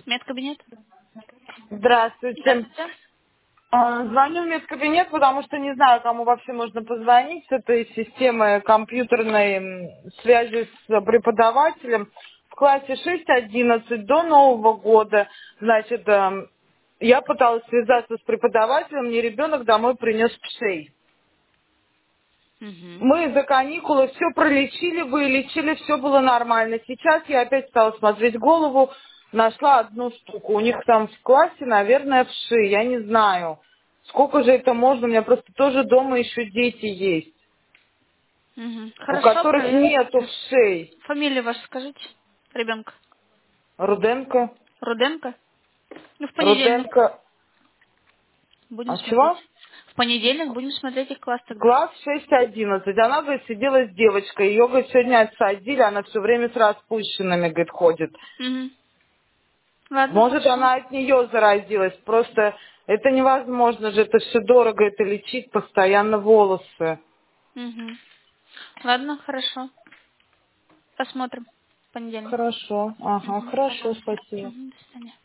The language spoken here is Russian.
Медкабинет? Здравствуйте. Здравствуйте. Звоню в медкабинет, потому что не знаю, кому вообще можно позвонить с этой системой компьютерной связи с преподавателем. В классе 6-11 до Нового года, значит, я пыталась связаться с преподавателем, мне ребенок домой принес пшей. Угу. Мы за каникулы все пролечили, вылечили, все было нормально. Сейчас я опять стала смотреть голову, нашла одну штуку. У них там в классе, наверное, вши, я не знаю. Сколько же это можно? У меня просто тоже дома еще дети есть, Угу. у Хорошо, которых проверим. нету вшей. Фамилию вашу скажите, ребенка. Руденко, Руденко? Ну, в понедельник Руденко, будем а смотреть. чего? В понедельник будем смотреть их класс тогда. Класс 6-11. Она, говорит, сидела с девочкой. Ее, говорит, сегодня отсадили, она все время с распущенными, говорит, ходит. Угу. Ладно, Может, хорошо. она от нее заразилась. Просто это невозможно же, это все дорого, это лечить постоянно волосы. Угу. Ладно, хорошо. Посмотрим. В понедельник. Хорошо, ага, Угу. хорошо, Пожалуйста. спасибо. Угу. До свидания.